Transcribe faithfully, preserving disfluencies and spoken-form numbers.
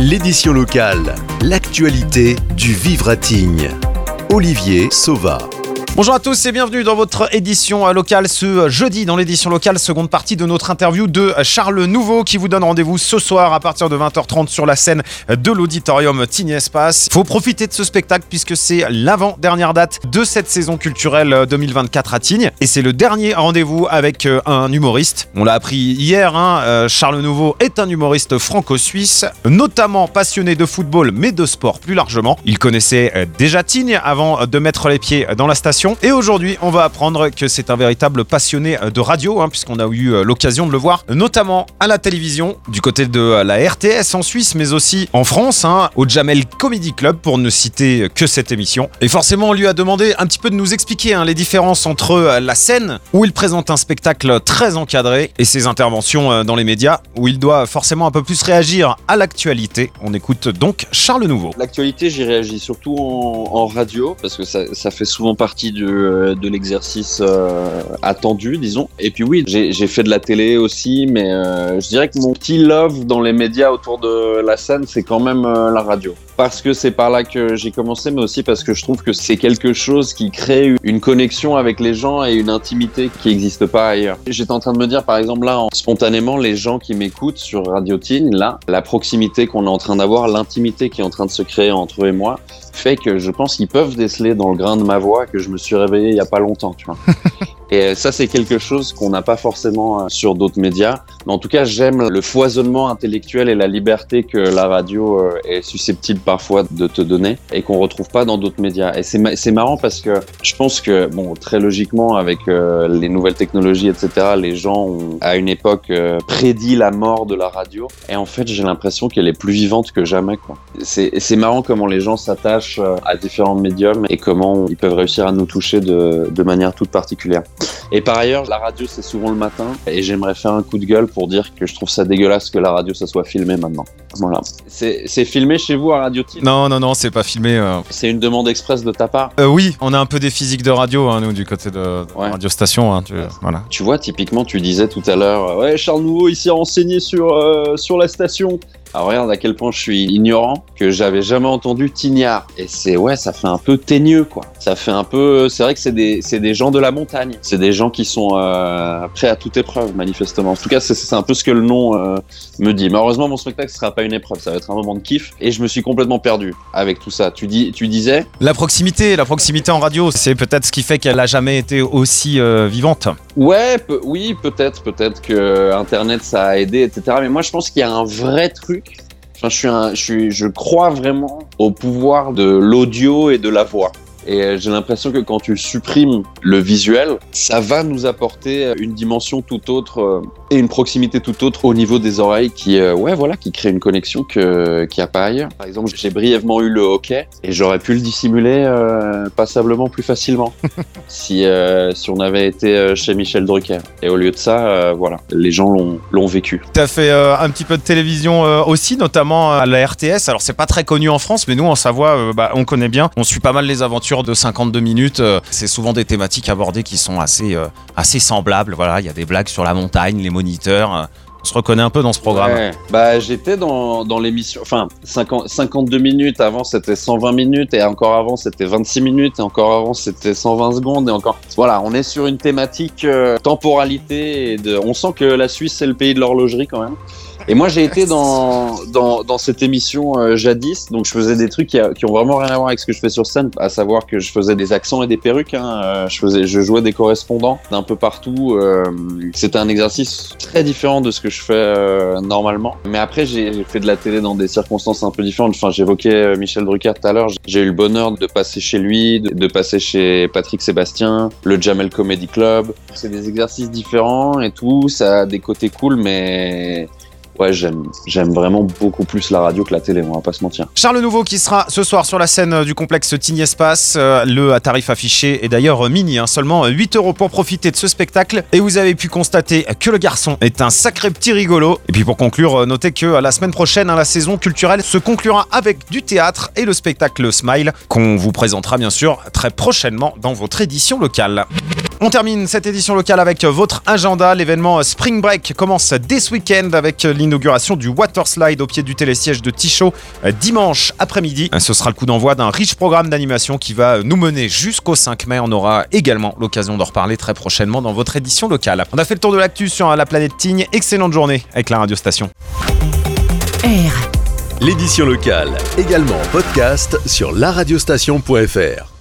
L'édition locale, l'actualité du Vivratignes. Olivier Sauva. Bonjour à tous et bienvenue dans votre édition locale ce jeudi dans l'édition locale, seconde partie de notre interview de Charles Nouveau qui vous donne rendez-vous ce soir à partir de vingt heures trente sur la scène de l'auditorium Tignes Espace. Faut profiter de ce spectacle puisque c'est l'avant-dernière date de cette saison culturelle deux mille vingt-quatre à Tignes et c'est le dernier rendez-vous avec un humoriste. On l'a appris hier, hein, Charles Nouveau est un humoriste franco-suisse, notamment passionné de football mais de sport plus largement. Il connaissait déjà Tignes avant de mettre les pieds dans la station. Et aujourd'hui, on va apprendre que c'est un véritable passionné de radio, hein, puisqu'on a eu l'occasion de le voir, notamment à la télévision, du côté de la R T S en Suisse, mais aussi en France, hein, au Jamel Comedy Club, pour ne citer que cette émission. Et forcément, on lui a demandé un petit peu de nous expliquer hein, les différences entre la scène, où il présente un spectacle très encadré, et ses interventions dans les médias, où il doit forcément un peu plus réagir à l'actualité. On écoute donc Charles Nouveau. L'actualité, j'y réagis surtout en, en radio, parce que ça, ça fait souvent partie De, de l'exercice euh, attendu, disons. Et puis oui, j'ai, j'ai fait de la télé aussi, mais euh, je dirais que mon petit love dans les médias autour de la scène, c'est quand même euh, la radio. Parce que c'est par là que j'ai commencé, mais aussi parce que je trouve que c'est quelque chose qui crée une connexion avec les gens et une intimité qui n'existe pas ailleurs. J'étais en train de me dire, par exemple, là, spontanément, les gens qui m'écoutent sur Radio Tignes, là, la proximité qu'on est en train d'avoir, l'intimité qui est en train de se créer entre eux et moi, fait que je pense qu'ils peuvent déceler dans le grain de ma voix que je me suis réveillé il y a pas longtemps, tu vois. Et ça, c'est quelque chose qu'on n'a pas forcément sur d'autres médias. Mais en tout cas, j'aime le foisonnement intellectuel et la liberté que la radio est susceptible parfois de te donner et qu'on retrouve pas dans d'autres médias. Et c'est, ma- c'est marrant parce que je pense que, bon, très logiquement, avec euh, les nouvelles technologies, et cetera, les gens ont, à une époque, euh, prédit la mort de la radio. Et en fait, j'ai l'impression qu'elle est plus vivante que jamais, quoi. C'est, c'est marrant comment les gens s'attachent à différents médiums et comment ils peuvent réussir à nous toucher de, de manière toute particulière. Et par ailleurs, la radio, c'est souvent le matin et j'aimerais faire un coup de gueule pour dire que je trouve ça dégueulasse que la radio, ça soit filmé maintenant. Voilà. C'est, c'est filmé chez vous à Radio Tignes ? Non, non, non, c'est pas filmé. Euh... C'est une demande express de ta part ? euh, Oui, on a un peu des physiques de radio, hein, nous, du côté de, de ouais. Radio Station. Hein, tu, voilà. Tu vois, typiquement, tu disais tout à l'heure, ouais, Charles Nouveau, il s'est renseigné sur, euh, sur la station. Alors regarde à quel point je suis ignorant, que j'avais jamais entendu Tignard. Et c'est, ouais, ça fait un peu teigneux, quoi. Ça fait un peu, c'est vrai que c'est des, c'est des gens de la montagne. C'est des gens qui sont euh, prêts à toute épreuve, manifestement. En tout cas, c'est, c'est un peu ce que le nom euh, me dit. Malheureusement, mon spectacle ne sera pas une épreuve, ça va être un moment de kiff. Et je me suis complètement perdu avec tout ça. Tu, dis, tu disais ? La proximité, la proximité en radio, c'est peut-être ce qui fait qu'elle a jamais été aussi euh, vivante. Ouais, pe- oui, peut-être, peut-être que Internet ça a aidé, et cetera. Mais moi, je pense qu'il y a un vrai truc. Enfin, je suis, un, je suis, je crois vraiment au pouvoir de l'audio et de la voix. Et j'ai l'impression que quand tu supprimes le visuel, ça va nous apporter une dimension tout autre euh, et une proximité tout autre au niveau des oreilles qui, euh, ouais, voilà, qui crée une connexion que, qu'il n'y a pas ailleurs. Par exemple, j'ai brièvement eu le hockey et j'aurais pu le dissimuler euh, passablement plus facilement si, euh, si on avait été chez Michel Drucker. Et au lieu de ça, euh, voilà, les gens l'ont, l'ont vécu. Tu as fait euh, un petit peu de télévision euh, aussi, notamment à la R T S. Alors, c'est pas très connu en France, mais nous, en Savoie, euh, bah, on connaît bien. On suit pas mal les aventures de cinquante-deux minutes, euh, c'est souvent des thématiques abordées qui sont assez, euh, assez semblables. Voilà, il y a des blagues sur la montagne, les moniteurs. Euh, on se reconnaît un peu dans ce programme. Ouais, bah j'étais dans, dans l'émission, enfin cinquante, cinquante-deux minutes, avant c'était cent vingt minutes et encore avant c'était vingt-six minutes et encore avant c'était cent vingt secondes et encore. Voilà, on est sur une thématique euh, temporalité et de, on sent que la Suisse c'est le pays de l'horlogerie quand même. Et moi, j'ai été dans, dans, dans cette émission euh, jadis, donc je faisais des trucs qui, a, qui ont vraiment rien à voir avec ce que je fais sur scène, à savoir que je faisais des accents et des perruques, hein, euh, je, faisais, je jouais des correspondants d'un peu partout, euh, c'était un exercice très différent de ce que je fais euh, normalement. Mais après, j'ai, j'ai fait de la télé dans des circonstances un peu différentes, enfin, j'évoquais euh, Michel Drucker tout à l'heure, j'ai eu le bonheur de passer chez lui, de, de passer chez Patrick Sébastien, le Jamel Comedy Club, c'est des exercices différents et tout, ça a des côtés cool, mais... Ouais, j'aime, j'aime vraiment beaucoup plus la radio que la télé, on va pas se mentir. Charles Nouveau qui sera ce soir sur la scène du complexe Tignes Espace. Euh, le tarif affiché est d'ailleurs mini, hein, seulement huit euros pour profiter de ce spectacle. Et vous avez pu constater que le garçon est un sacré petit rigolo. Et puis pour conclure, notez que la semaine prochaine, hein, la saison culturelle se conclura avec du théâtre et le spectacle Smile, qu'on vous présentera bien sûr très prochainement dans votre édition locale. On termine cette édition locale avec votre agenda. L'événement Spring Break commence dès ce week-end avec l'inauguration du Water Slide au pied du télésiège de Tichot dimanche après-midi. Ce sera le coup d'envoi d'un riche programme d'animation qui va nous mener jusqu'au cinq mai. On aura également l'occasion d'en reparler très prochainement dans votre édition locale. On a fait le tour de l'actu sur la planète Tignes. Excellente journée avec la radio station. R. L'édition locale, également en podcast sur la radiostation point f r.